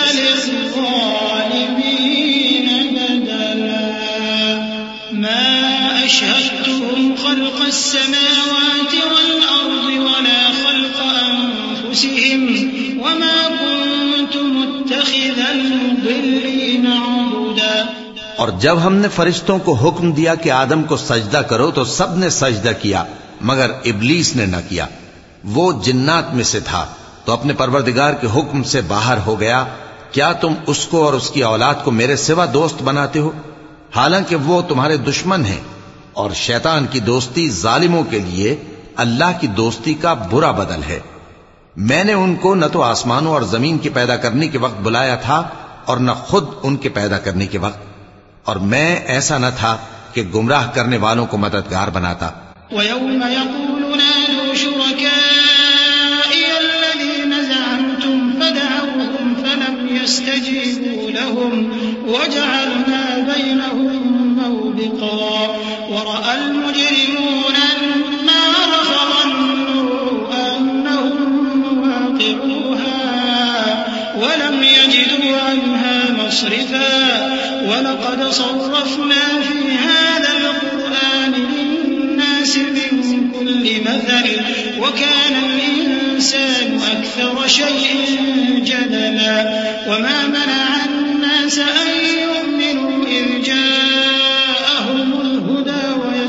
لِلظَّالِمِينَ بَدَلًا. مَا أَشْهَدتُّهُمْ خَلْقَ السَّمَاوَاتِ وَالْأَرْضِ وَلَا خَلْقَ أَنفُسِهِمْ وَمَا كُنتُ مُتَّخِذَ الْمُضِلِّينَ عَضُدًا. اور جب ہم نے فرشتوں کو حکم دیا کہ آدم کو سجدہ کرو تو سب نے سجدہ کیا مگر ابلیس نے نہ کیا. وہ جنات میں سے تھا تو اپنے پروردگار کے حکم سے باہر ہو گیا. کیا تم اس کو اور اس کی اولاد کو میرے سوا دوست بناتے ہو، حالانکہ وہ تمہارے دشمن ہیں، اور شیطان کی دوستی ظالموں کے لیے اللہ کی دوستی کا برا بدل ہے. میں نے ان کو نہ تو آسمانوں اور زمین کے پیدا کرنے کے وقت بلایا تھا اور نہ خود ان کے پیدا کرنے کے وقت، اور میں ایسا نہ تھا کہ گمراہ کرنے والوں کو مددگار بناتا۔ وَيَوْمَ يَقُولُ نَادُوا شُرَكَائِيَ الَّذِينَ زَعَمْتُمْ فَدَعَوْهُمْ فَلَمْ يَسْتَجِيبُوا لَهُمْ وَجَعَلْنَا بَيْنَهُمْ مَوْبِقًا وَرَأَى الْمُجْرِمُونَ النَّارَ فَظَنُّوا أَنَّهُمْ وَاقِعُوهَا وَلَمْ يَجِدُوا عَنْهَا مَصْرِفًا وَلَقَدْ صَرَّفْنَا فِي هَذَا الْقُرْآنِ لِلنَّاسِ مِنْ كُلِّ مَثَلٍ وَكَانَ الْإِنسَانُ أَكْثَرَ شَيْءٍ جَدَلًا وَمَا مَنَعَ النَّاسَ أَن يُؤْمِنُوا إِذْ جَاءَهُمُ الْهُدَى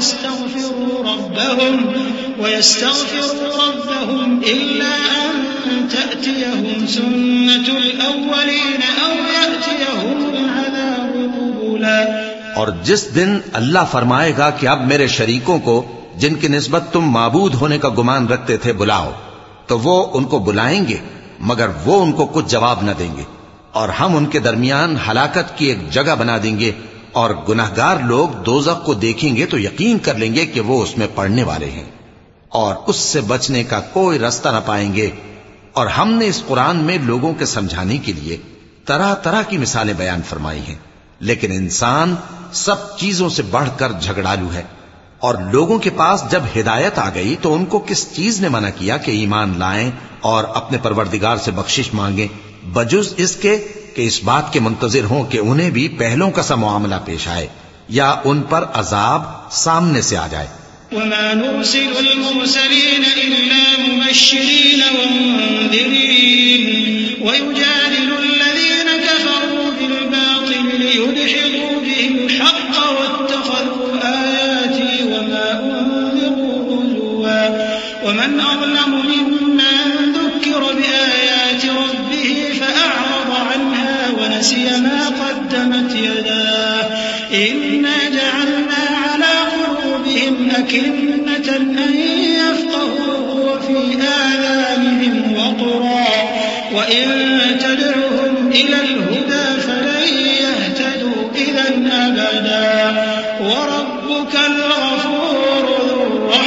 وَيَسْتَغْفِرُوا رَبَّهُمْ إِلَّا أَن تَأْتِيَهُمْ سُنَّةُ الْأَوَّلِينَ أَوْ يَأْتِيَهُمُ الْعَذَابُ قُبُلًا۔ اور جس دن اللہ فرمائے گا کہ اب میرے شریکوں کو جن کی نسبت تم معبود ہونے کا گمان رکھتے تھے بلاؤ، تو وہ ان کو بلائیں گے مگر وہ ان کو کچھ جواب نہ دیں گے، اور ہم ان کے درمیان ہلاکت کی ایک جگہ بنا دیں گے، اور گناہگار لوگ دوزخ کو دیکھیں گے تو یقین کر لیں گے کہ وہ اس میں پڑنے والے ہیں، اور اس سے بچنے کا کوئی راستہ نہ پائیں گے۔ اور ہم نے اس قرآن میں لوگوں کے سمجھانے کے لیے طرح طرح کی مثالیں بیان فرمائی ہیں، لیکن انسان سب چیزوں سے بڑھ کر جھگڑالو ہے۔ اور لوگوں کے پاس جب ہدایت آ گئی تو ان کو کس چیز نے منع کیا کہ ایمان لائیں اور اپنے پروردگار سے بخشش مانگیں، بجز اس کے کہ اس بات کے منتظر ہوں کہ انہیں بھی پہلوں کا سا معاملہ پیش آئے یا ان پر عذاب سامنے سے آ جائے۔ وَمَا نُرْسِلُ الْمُرْسَلِينَ إِلَّا مُبَشِّرِينَ وَمُنذِرِينَ وَيُجَادِلُ الَّذِينَ كَفَرُوا بِالْبَاطِلِ لِيُدْحِضُوا بِهِ الْحَقَّ وَاتَّخَذُوا آيَاتِي وَمَا أُنذِرُوا هُزُوًا وَمَنْ أَظْلَمُ مِمَّن ذُكِّرَ بِآيَاتِ رَبِّهِ فَأَعْرَضَ عَنْهَا وَنَسِيَ مَا قَدَّمَتْ يَدَاهُ إِنَّا جَعَلْنَا عَلَى قُلُوبِهِمْ أَكِنَّةً أَن يَفْقَهُوهُ وَفِي آذَانِهِمْ وَقْرًا وَإِن تَدْعُهُمْ إِلَى الْهُدَى فَلَن يَهْتَدُوا إِذًا أَبَدًا وَرَبُّكَ الْغَفُورُ ذُو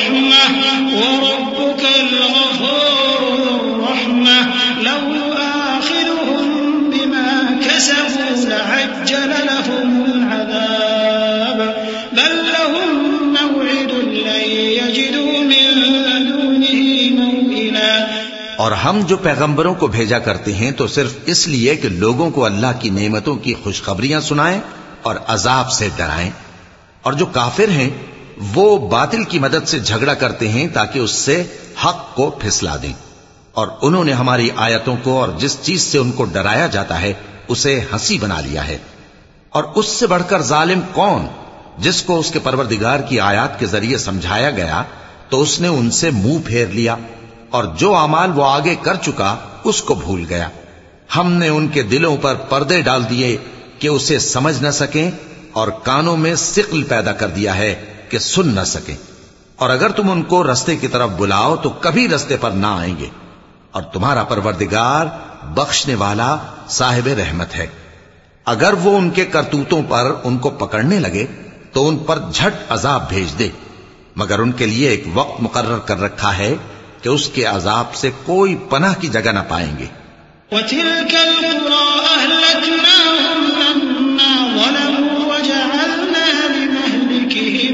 الرَّحْمَةِ لَوْ يُؤَاخِذُهُم بِمَا كَسَبُوا لَعَجَّلَ لَهُمُ الْعَذَابَ بَل لَّهُم مَّوْعِدٌ لَّن يَجِدُوا مِن دُونِهِ مَوْئِلًا۔ اور ہم جو پیغمبروں کو بھیجا کرتے ہیں تو صرف اس لیے کہ لوگوں کو اللہ کی نعمتوں کی خوشخبریاں سنائیں اور عذاب سے ڈرائیں، اور جو کافر ہیں وہ باطل کی مدد سے جھگڑا کرتے ہیں تاکہ اس سے حق کو پھسلا دیں، اور انہوں نے ہماری آیتوں کو اور جس چیز سے ان کو ڈرایا جاتا ہے اسے ہنسی بنا لیا ہے۔ اور اس سے بڑھ کر ظالم کون، جس کو اس کے پروردگار کی آیات کے ذریعے سمجھایا گیا تو اس نے ان سے منہ پھیر لیا، اور جو اعمال وہ آگے کر چکا اس کو بھول گیا۔ ہم نے ان کے دلوں پر پردے ڈال دیے کہ اسے سمجھ نہ سکیں، اور کانوں میں ثقل پیدا کر دیا ہے کہ سن نہ سکیں، اور اگر تم ان کو رستے کی طرف بلاؤ تو کبھی رستے پر نہ آئیں گے، اور تمہارا پروردگار بخشنے والا صاحب رحمت ہے۔ اگر وہ ان کے کرتوتوں پر ان کو پکڑنے لگے تو ان پر جھٹ عذاب بھیج دے، مگر ان کے لیے ایک وقت مقرر کر رکھا ہے کہ اس کے عذاب سے کوئی پناہ کی جگہ نہ پائیں گے۔ وَتِلْكَ الْقُرَىٰ أَهْلَكْنَاهُمْ لَمَّا ظَلَمُوا وَجَعَلْنَا لِمَهْلِكِهِم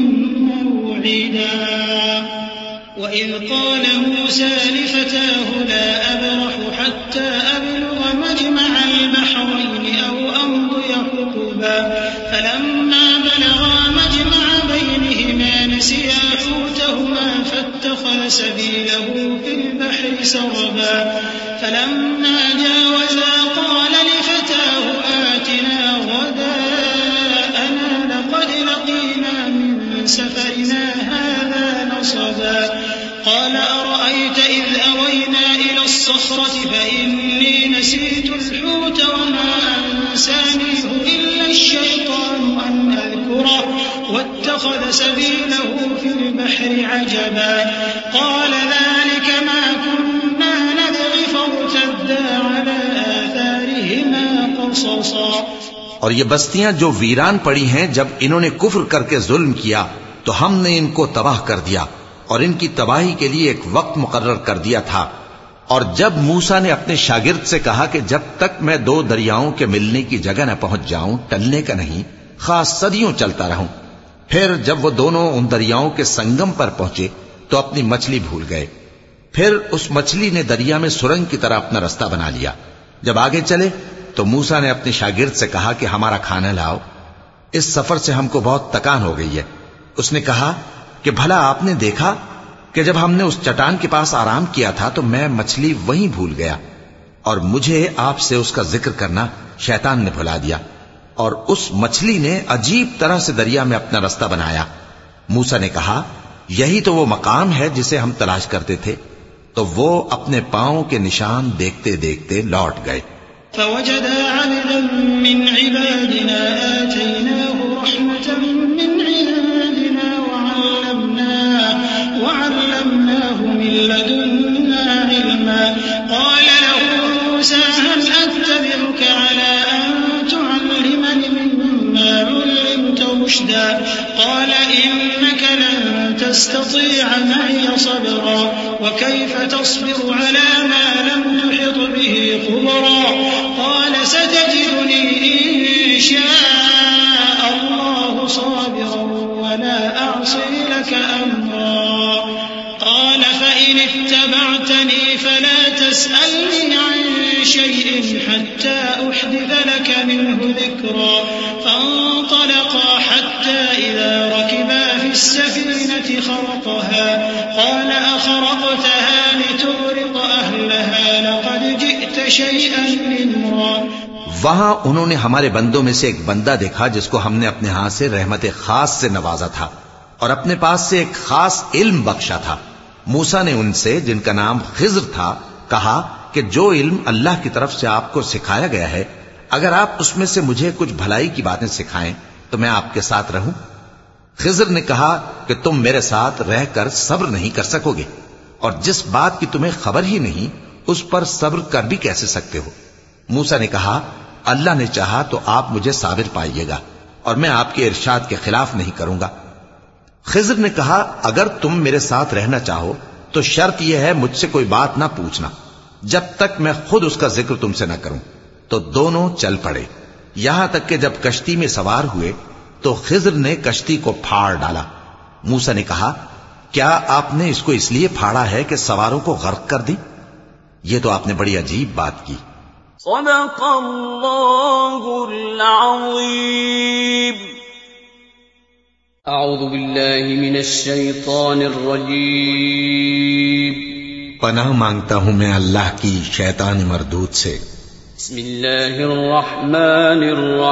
مَّوْعِدًا وَإِذْ قَالَ مُوسَىٰ لِفَتَاهُ لَا أَبْرَحُ حَتَّىٰ أَبْلُغَ مَجْمَعَ الْبَحْرَيْنِ أَوْ أَمْضِيَ حُقُبًا فَلَمَّا بَلَغَا مَجْمَعَ بَيْنِهِمَا نَسِيَا حُوتَهُمَا فَاتَّخَذَ سَبِيلَهُ فِي الْبَحْرِ سَرَبًا فَلَمَّا جَاوَزَا قَالَ لِفَتَاهُ آتِنَا غَدَاءَنَا لَقَدْ لَقِينَا مِن سَفَرِنَا هَٰذَا نَصَبًا قَالَ أَرَأَيْتَ إِذْ أَوَيْنَا إِلَى الصَّخْرَةِ فَإِنِّي نَسِيتُ الْحُوتَ وَمَا أَنسَانِيهُ إِلَّا الشَّيْطَانُ أَنْ أَذْكُرَهُ وَاتَّخَذَ سَبِيلَهُ فِي الْبَحْرِ عَجَبًا قَالَ ذَلِكَ مَا كُنَّا خالصا. اور یہ بستیاں جو ویران پڑی ہیں، جب انہوں نے کفر کر کے ظلم کیا تو ہم نے ان کو تباہ کر دیا اور ان کی تباہی کے لیے ایک وقت مقرر کر دیا تھا. اور جب موسیٰ نے اپنے شاگرد سے کہا کہ جب تک میں دو دریاؤں کے ملنے کی جگہ نہ پہنچ جاؤں ٹلنے کا نہیں، خاص صدیوں چلتا رہوں. پھر جب وہ دونوں ان دریاؤں کے سنگم پر پہنچے تو اپنی مچھلی بھول گئے. پھر اس مچھلی نے دریا میں سرنگ کی طرح اپنا رستہ بنا لیا. جب آگے چلے تو موسیٰ نے اپنے شاگرد سے کہا کہ ہمارا کھانا لاؤ، اس سفر سے ہم کو بہت تکان ہو گئی ہے. اس نے کہا کہ بھلا آپ نے دیکھا کہ جب ہم نے اس چٹان کے پاس آرام کیا تھا تو میں مچھلی وہیں بھول گیا، اور مجھے آپ سے اس کا ذکر کرنا شیطان نے بھلا دیا، اور اس مچھلی نے عجیب طرح سے دریا میں اپنا رستہ بنایا. موسیٰ نے کہا یہی تو وہ مقام ہے جسے ہم تلاش کرتے تھے. تو وہ اپنے پاؤں کے نشان دیکھتے دیکھتے لوٹ گئے. فوجدا عبدا من عبادنا آتيناه رحمة من عندنا وعلمناه من لدنا علما. قال له موسى هل أتبعك على أن تعلمني مما علمت رشدا. قال إنك لن تستطيع معي صبرا وكيف تصبر على ما لم تحط به خبرا. قال ستجدني إن شاء الله صابرا ولا أعصي لك أمرا. قال فإن اتبعتني فلا تسألني عن شيء حتى أحدث لك منه ذكرا. فانطلقا حتى إذا ركبا في السفينة خرقها قال أخرقتها لتغرق أهلها لقد جئت شيئا إمرا. وہاں انہوں نے ہمارے بندوں میں سے ایک بندہ دیکھا جس کو ہم نے اپنے ہاں سے رحمت خاص سے نوازا تھا اور اپنے پاس سے ایک خاص علم بخشا تھا. موسیٰ نے ان سے جن کا نام خضر تھا کہا کہ جو علم اللہ کی طرف سے آپ کو سکھایا گیا ہے اگر آپ اس میں سے مجھے کچھ بھلائی کی باتیں سکھائیں تو میں آپ کے ساتھ رہوں. خضر نے کہا کہ تم میرے ساتھ رہ کر صبر نہیں کر سکو گے، اور جس بات کی تمہیں خبر ہی نہیں اس پر صبر کر بھی کیسے سکتے ہو. موسیٰ نے کہا اللہ نے چاہا تو آپ مجھے صابر پائیے گا اور میں آپ کے ارشاد کے خلاف نہیں کروں گا. خضر نے کہا اگر تم میرے ساتھ رہنا چاہو تو شرط یہ ہے مجھ سے کوئی بات نہ پوچھنا جب تک میں خود اس کا ذکر تم سے نہ کروں. تو دونوں چل پڑے، یہاں تک کہ جب کشتی میں سوار ہوئے تو خضر نے کشتی کو پھاڑ ڈالا. موسیٰ نے کہا کیا آپ نے اس کو اس لیے پھاڑا ہے کہ سواروں کو غرق کر دیں؟ یہ تو آپ نے بڑی عجیب بات کی. صدق اللہ العظیم. اعوذ باللہ من الشیطان الرجیم. پناہ مانگتا ہوں میں اللہ کی شیطان مردود سے. بسم اللہ الرحمن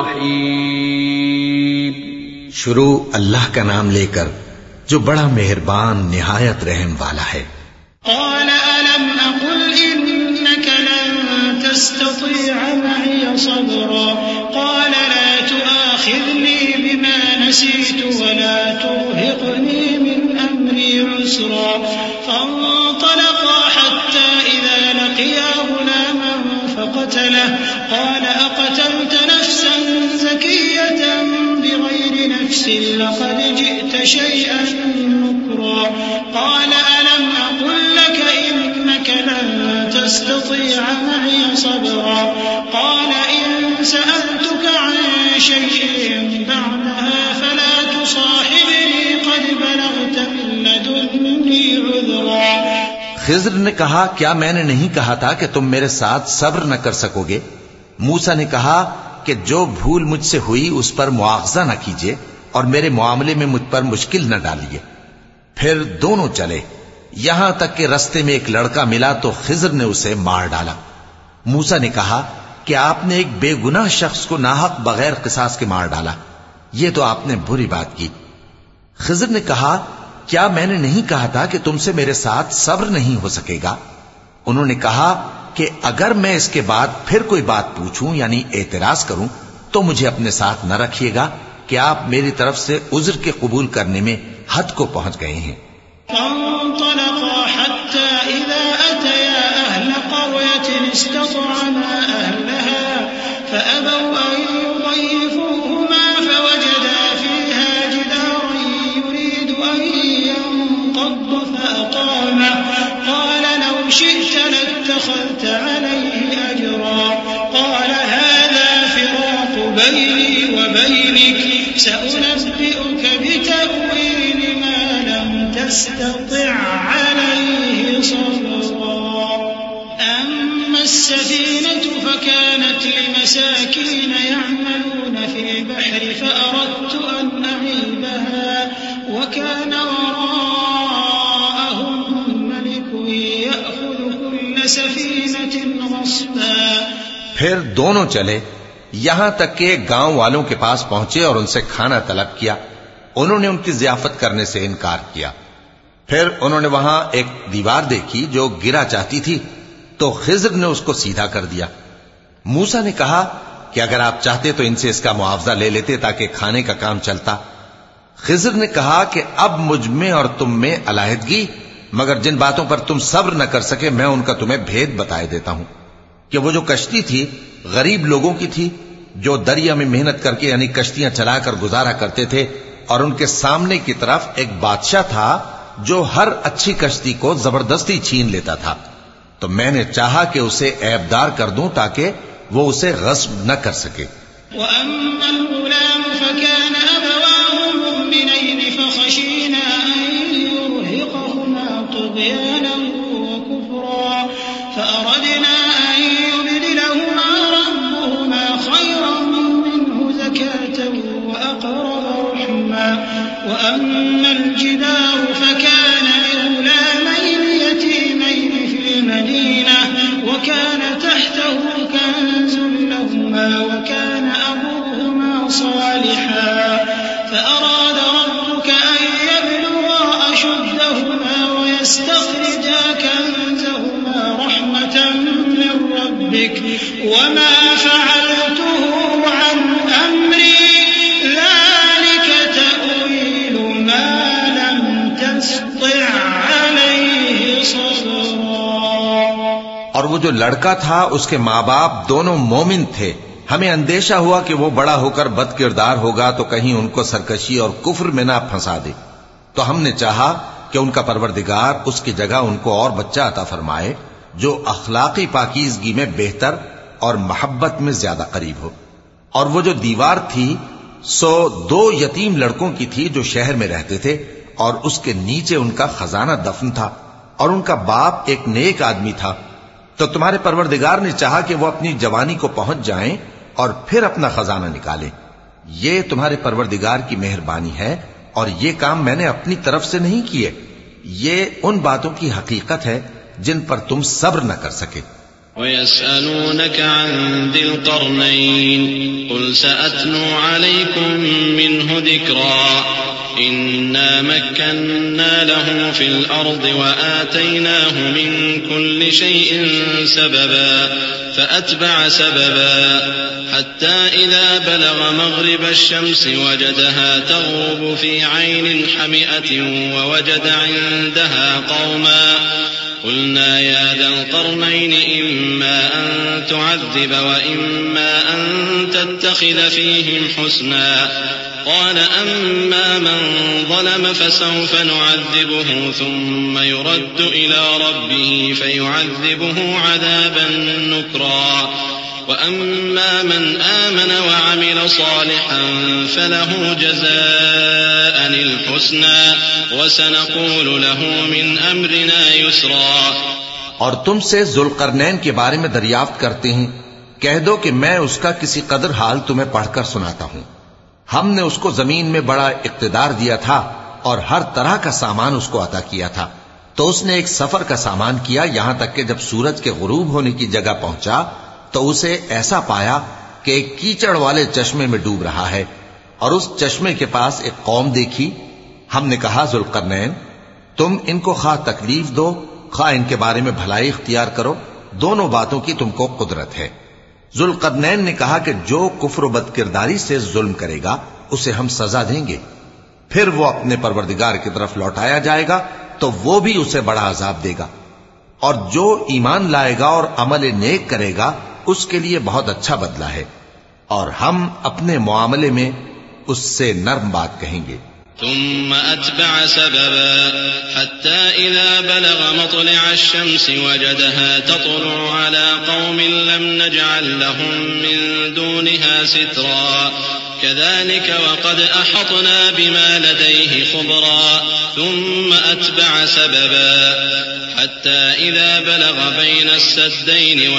الرحیم. شروع اللہ کا نام لے کر جو بڑا مہربان نہایت رحم والا ہے. قال ألم أقل إنك لن تستطيع معي صبرا. قال لا تؤاخذني بما نسيت ولا ترهقني من أمري عسرا. فانطلقا حتى إذا لقيا غلاما فقتله. قال أقتلت نفسا زكية بغير نفس لقد جئت شيئا نكرا. قال ألم أقل لك إنك لن تستطيع معي صبرا. قال إن سألتك عن شيء بعدها فلا تصاحبني قد بلغت من لدني عذرا. خضر نے کہا کیا میں نے نہیں کہا تھا کہ تم میرے ساتھ صبر نہ کر سکو گے؟ موسیٰ نے کہا کہ جو بھول مجھ سے ہوئی اس پر مواخذہ نہ کیجیے اور میرے معاملے میں مجھ پر مشکل نہ ڈالیے. پھر دونوں چلے یہاں تک کہ رستے میں ایک لڑکا ملا تو خضر نے اسے مار ڈالا. موسیٰ نے کہا کہ آپ نے ایک بے گناہ شخص کو ناحق بغیر قصاص کے مار ڈالا، یہ تو آپ نے بری بات کی. خضر نے کہا کیا میں نے نہیں کہا تھا کہ تم سے میرے ساتھ صبر نہیں ہو سکے گا؟ انہوں نے کہا کہ اگر میں اس کے بعد پھر کوئی بات پوچھوں یعنی اعتراض کروں تو مجھے اپنے ساتھ نہ رکھیے گا کہ آپ میری طرف سے عذر کے قبول کرنے میں حد کو پہنچ گئے ہیں. فانطلقا حتى إذا أتيا أهل قرية استطعما أهلها فأبوا أن بيني وبينك سأنبئك بتأويل ما لم تستطع عليه صبرا أما السفينة فكانت لمساكين يعملون في البحر فأردت أن أعيبها وكان وراءهم ملك يأخذ كل سفينة غصبا. پھر دونوں چلے یہاں تک کہ گاؤں والوں کے پاس پہنچے اور ان سے کھانا طلب کیا. انہوں نے ان کی ضیافت کرنے سے انکار کیا. پھر انہوں نے وہاں ایک دیوار دیکھی جو گرا چاہتی تھی تو خضر نے اس کو سیدھا کر دیا. موسیٰ نے کہا کہ اگر آپ چاہتے تو ان سے اس کا معاوضہ لے لیتے تاکہ کھانے کا کام چلتا. خضر نے کہا کہ اب مجھ میں اور تم میں علیحدگی، مگر جن باتوں پر تم صبر نہ کر سکے میں ان کا تمہیں بھید بتائے دیتا ہوں کہ وہ جو کشتی تھی غریب لوگوں کی تھی جو دریا میں محنت کر کے یعنی کشتیاں چلا کر گزارا کرتے تھے، اور ان کے سامنے کی طرف ایک بادشاہ تھا جو ہر اچھی کشتی کو زبردستی چھین لیتا تھا. تو میں نے چاہا کہ اسے عیبدار کر دوں تاکہ وہ اسے غصب نہ کر سکے. وَأَمَّا الْغُلَامُ فَكَانَ أَبَوَاهُ مُؤْمِنَيْنِ فَخَشِينَا أَن يُرْهِقَهُمَا طُغْيَانًا وَكُفْرًا فَأَرَدْنَا أَن يُبْدِلَهُمَا رَبُّهُمَا خَيْرًا مِّنْهُ زَكَاةً وَأَقْرَبَ رُحْمًا. وَأَمَّا الْجِدَارُ فَكَانَ لِغُلَامَيْنِ يَتِيمَيْنِ فِي الْمَدِينَةِ وَكَانَ تَحْتَهُ كَنزٌ لَّهُمَا وَكَانَ أَبُوهُمَا صَالِحًا فَأَرَادَ رَبُّكَ أَن يَبْلُغَا أَشُدَّهُمَا وَيَسْتَخْرِجَا كَنزَهُمَا رَحْمَةً مِّن رَّبِّكَ وَمَا فَعَلْتُهُ عَنْ أَمْرِي ذَلِكَ تَأْوِيلُ مَا لَمْ تَسْطِع عَلَيْهِ صَبْرًا. اور وہ جو لڑکا تھا اس کے ماں باپ دونوں مومن تھے. ہمیں اندیشہ ہوا کہ وہ بڑا ہو کر بد کردار ہوگا تو کہیں ان کو سرکشی اور کفر میں نہ پھنسا دے. تو ہم نے چاہا کہ ان کا پروردگار اس کی جگہ ان کو اور بچہ عطا فرمائے جو اخلاقی پاکیزگی میں بہتر اور محبت میں زیادہ قریب ہو. اور وہ جو دیوار تھی سو 2 یتیم لڑکوں کی تھی جو شہر میں رہتے تھے اور اس کے نیچے ان کا خزانہ دفن تھا اور ان کا باپ ایک نیک آدمی تھا. تو تمہارے پروردگار نے چاہا کہ وہ اپنی جوانی کو پہنچ جائیں اور پھر اپنا خزانہ نکالیں. یہ تمہارے پروردگار کی مہربانی ہے اور یہ کام میں نے اپنی طرف سے نہیں کیے. یہ ان باتوں کی حقیقت ہے جن پر تم صبر نہ کر سکے. وَيَسْأَلُونَكَ عَنْ ذِي الْقَرْنَيْنِ قُلْ سَأَتْلُو عَلَيْكُمْ مِنْهُ ذِكْرًا إِنَّا مَكَّنَّا لَهُ فِي الْأَرْضِ وَآتَيْنَاهُ مِنْ كُلِّ شَيْءٍ سَبَبًا فَأَتْبَعَ سَبَبًا حَتَّى إِذَا بَلَغَ مَغْرِبَ الشَّمْسِ وَجَدَهَا تَغْرُبُ فِي عَيْنٍ حَمِئَةٍ وَوَجَدَ عِندَهَا قَوْمًا قُلْنَا يَا ذَا الْقَرْنَيْنِ إِمَّا أَن تُعَذِّبَ وَإِمَّا أَن تَتَّخِذَ فِيهِمْ حُسْنًا قَالَ أَمَّا مَن ظَلَمَ فَسَوْفَ نُعَذِّبُهُ ثُمَّ يُرَدُّ إِلَى رَبِّهِ فَيُعَذِّبُهُ عَذَابًا نُكْرًا وَأَمَّا مَنْ آمَنَ وَعَمِلَ صَالِحًا فَلَهُ جَزَاءً الْحُسْنَى وَسَنَقُولُ لَهُ مِنْ أَمْرِنَا يُسْرًا. اور تم سے ذوالقرنین کے بارے میں دریافت کرتے ہیں. کہہ دو کہ میں اس کا کسی قدر حال تمہیں پڑھ کر سناتا ہوں. ہم نے اس کو زمین میں بڑا اقتدار دیا تھا اور ہر طرح کا سامان اس کو عطا کیا تھا. تو اس نے ایک سفر کا سامان کیا یہاں تک کہ جب سورج کے غروب ہونے کی جگہ پہنچا تو اسے ایسا پایا کہ ایک کیچڑ والے چشمے میں ڈوب رہا ہے اور اس چشمے کے پاس ایک قوم دیکھی. ہم نے کہا ذوالقرنین تم ان کو خواہ تکلیف دو خواہ ان کے بارے میں بھلائی اختیار کرو، دونوں باتوں کی تم کو قدرت ہے. ذوالقرنین نے کہا کہ جو کفر و بد کرداری سے ظلم کرے گا اسے ہم سزا دیں گے، پھر وہ اپنے پروردگار کی طرف لوٹایا جائے گا تو وہ بھی اسے بڑا عذاب دے گا، اور جو ایمان لائے گا اور عمل نیک کرے گا اس کے لیے بہت اچھا بدلہ ہے، اور ہم اپنے معاملے میں اس سے نرم بات کہیں گے. ثم أتبع سببا حتى إذا بلغ مطلع الشمس وجدها تطلع على قوم لم نجعل لهم من دونها سترا كذلك وقد أحطنا بما لديه خبرا ثم أتبع سببا حتى إذا بلغ بين السدين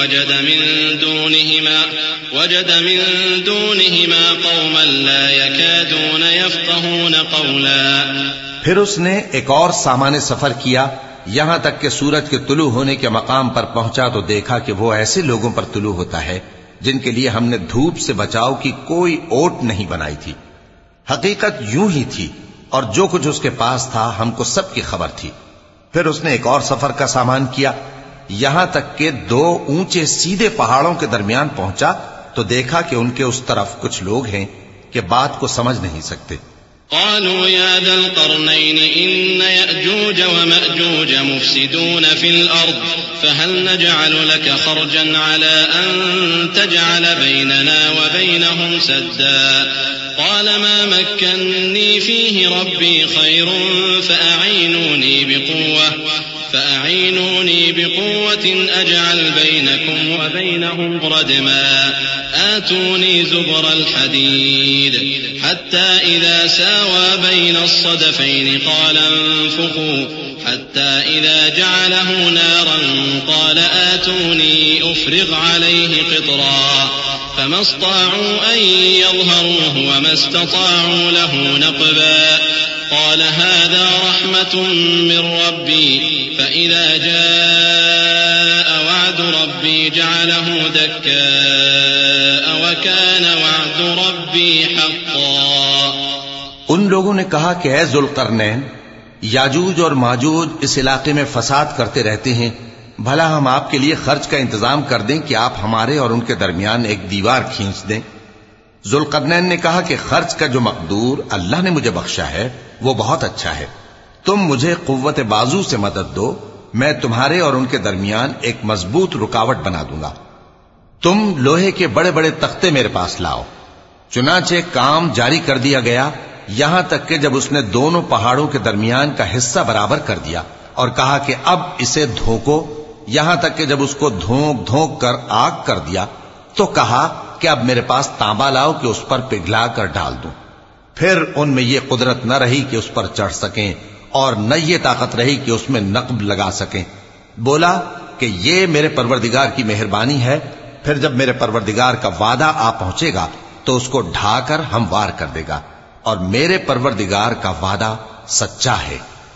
وجد من دونهما قوما لا يكادون يفقهون قولا. پھر اس نے ایک اور سامان سفر کیا یہاں تک کہ سورج کے طلوع ہونے کے مقام پر پہنچا تو دیکھا کہ وہ ایسے لوگوں پر طلوع ہوتا ہے جن کے لیے ہم نے دھوپ سے بچاؤ کی کوئی اوٹ نہیں بنائی تھی. حقیقت یوں ہی تھی اور جو کچھ اس کے پاس تھا ہم کو سب کی خبر تھی. پھر اس نے ایک اور سفر کا سامان کیا یہاں تک کہ 2 اونچے سیدھے پہاڑوں کے درمیان پہنچا تو دیکھا کہ ان کے اس طرف کچھ لوگ ہیں کہ بات کو سمجھ نہیں سکتے. قالوا يا ذا القرنين إن يأجوج ومأجوج مفسدون في الأرض فهل نجعل لك خرجا على أن تجعل بيننا وبينهم سدا قال ما مكنني فيه ربي خير فأعينوني بقوة أجعل بينكم وبينهم ردما آتوني زبر الحديد حتى إذا ساوى بين الصدفين قال انفخوا حتى إذا جعله نارا قال آتوني أفرغ عليه قطرا فما استطاعوا أن يظهروه وما استطاعوا له نقبا قال هذا رحمة من ربي فإذا جاء وعد ربي جعله دكاء وكان وعد ربي حقا. ان لوگوں نے کہا کہ اے ذوالقرنین یاجوج اور ماجوج اس علاقے میں فساد کرتے رہتے ہیں بھلا ہم آپ کے لیے خرچ کا انتظام کر دیں کہ آپ ہمارے اور ان کے درمیان ایک دیوار کھینچ دیں. ذوالقرنین نے کہا کہ خرچ کا جو مقدور اللہ نے مجھے بخشا ہے وہ بہت اچھا ہے. تم مجھے قوت بازو سے مدد دو میں تمہارے اور ان کے درمیان ایک مضبوط رکاوٹ بنا دوں گا. تم لوہے کے بڑے بڑے تختے میرے پاس لاؤ. چنانچہ کام جاری کر دیا گیا یہاں تک کہ جب اس نے دونوں پہاڑوں کے درمیان کا حصہ برابر کر دیا اور کہا کہ اب اسے دھوکو یہاں تک کہ جب اس کو دھونک دھونک کر آگ کر دیا تو کہا کہ اب میرے پاس تانبا لاؤ کہ اس پر پگھلا کر ڈال دوں. پھر ان میں یہ قدرت نہ رہی کہ اس پر چڑھ سکیں اور نہ یہ طاقت رہی کہ اس میں نقب لگا سکیں. بولا کہ یہ میرے پروردگار کی مہربانی ہے. پھر جب میرے پروردگار کا وعدہ آ پہنچے گا تو اس کو ڈھا کر ہموار کر دے گا اور میرے پروردگار کا وعدہ سچا ہے.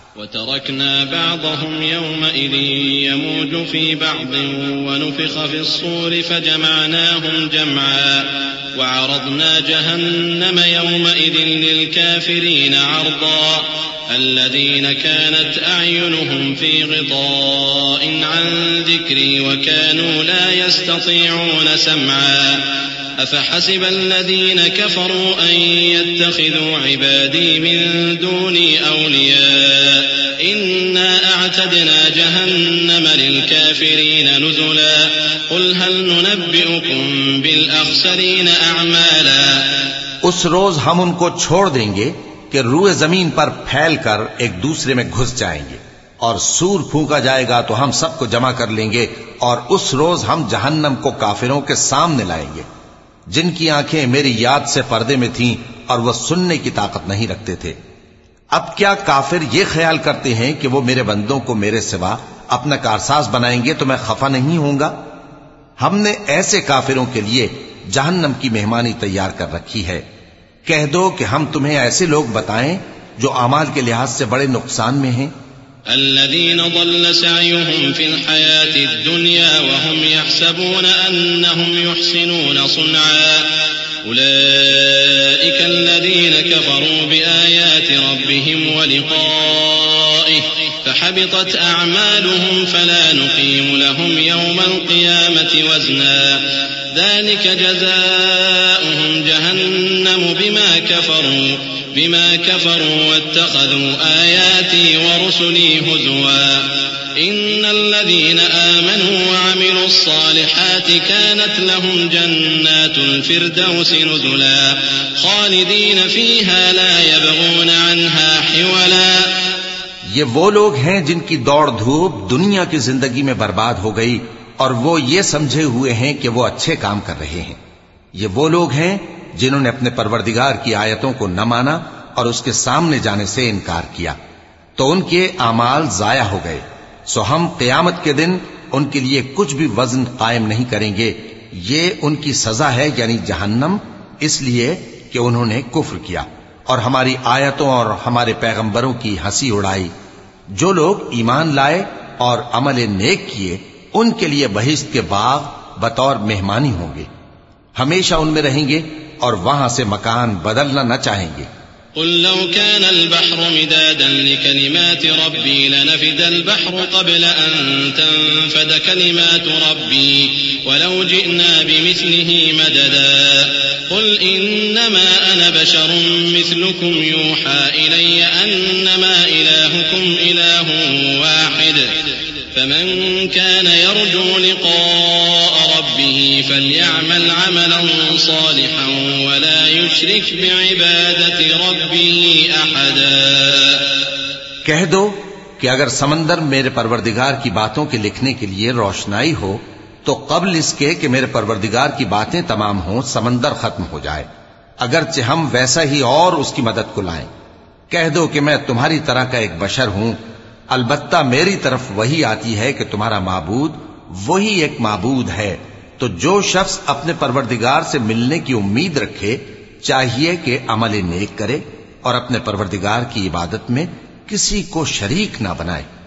وتركنا بعضهم يومئذ يموج في بعض ونفخ في الصور فجمعناهم جمعا وعرضنا جهنم يومئذ للكافرين عرضا الذين كانت أعينهم في غطاء عن ذكري وكانوا لا يستطيعون سمعا أفحسب الذين كفروا أن يتخذوا عبادي من دوني أولياء إنا أعتدنا جهنم للكافرين نزلا قل هل ننبئكم بالأخسرين أعمالا. اس روز ہم ان کو چھوڑ دیں گے کہ روئے زمین پر پھیل کر ایک دوسرے میں گھس جائیں گے اور سور پھونکا جائے گا تو ہم سب کو جمع کر لیں گے اور اس روز ہم جہنم کو کافروں کے سامنے لائیں گے جن کی آنکھیں میری یاد سے پردے میں تھیں اور وہ سننے کی طاقت نہیں رکھتے تھے. اب کیا کافر یہ خیال کرتے ہیں کہ وہ میرے بندوں کو میرے سوا اپنا کارساز بنائیں گے تو میں خفا نہیں ہوں گا؟ ہم نے ایسے کافروں کے لیے جہنم کی مہمانی تیار کر رکھی ہے. کہہ دو کہ ہم تمہیں ایسے لوگ بتائیں جو اعمال کے لحاظ سے بڑے نقصان میں ہیں. الذين ضل سعيهم في الحياة الدنيا وهم يحسبون أنهم يحسنون صنعا أولئك الذين كفروا بآيات ربهم ولقائه فحبطت أعمالهم فلا نقيم لهم يوم القيامة وزنا ذلك جزاؤهم جهنم بما كفروا واتخذوا آياتي ورسلي هزوا إن الذين آمنوا وعملوا الصالحات كانت لهم جنات الفردوس نزلا خالدين فيها لا يبغون عنها حولا. یہ وہ لوگ ہیں جن کی دوڑ دھوپ دنیا کی زندگی میں برباد ہو گئی اور وہ یہ سمجھے ہوئے ہیں کہ وہ اچھے کام کر رہے ہیں. یہ وہ لوگ ہیں جنہوں نے اپنے پروردگار کی آیتوں کو نہ مانا اور اس کے سامنے جانے سے انکار کیا تو ان کے اعمال ضائع ہو گئے. سو ہم قیامت کے دن ان کے لیے کچھ بھی وزن قائم نہیں کریں گے. یہ ان کی سزا ہے یعنی جہنم، اس لیے کہ انہوں نے کفر کیا اور ہماری آیتوں اور ہمارے پیغمبروں کی ہنسی اڑائی. جو لوگ ایمان لائے اور عمل نیک کیے ان کے لیے بہشت کے باغ بطور مہمانی ہوں گے، ہمیشہ ان میں رہیں گے اور وہاں سے مکان بدلنا نہ چاہیں گے. قل لو كان البحر مدادا لكلمات ربي لنفد البحر قبل أن تنفد كلمات ربي ولو جئنا بمثله مددا قل إنما أنا بشر مثلكم يوحى إلي أنما إلهكم إله واحد فمن كان يرجو لقاء ربه فليعمل عملا صالحا ولا يشرك بعبادة ربه أحدا. کہہ دو کہ اگر سمندر میرے پروردگار کی باتوں کے لکھنے کے لیے روشنائی ہو تو قبل اس کے کہ میرے پروردگار کی باتیں تمام ہوں سمندر ختم ہو جائے، اگرچہ ہم ویسا ہی اور اس کی مدد کو لائیں. کہہ دو کہ میں تمہاری طرح کا ایک بشر ہوں، البتہ میری طرف وہی آتی ہے کہ تمہارا معبود وہی ایک معبود ہے. تو جو شخص اپنے پروردگار سے ملنے کی امید رکھے چاہیے کہ عمل نیک کرے اور اپنے پروردگار کی عبادت میں کسی کو شریک نہ بنائے.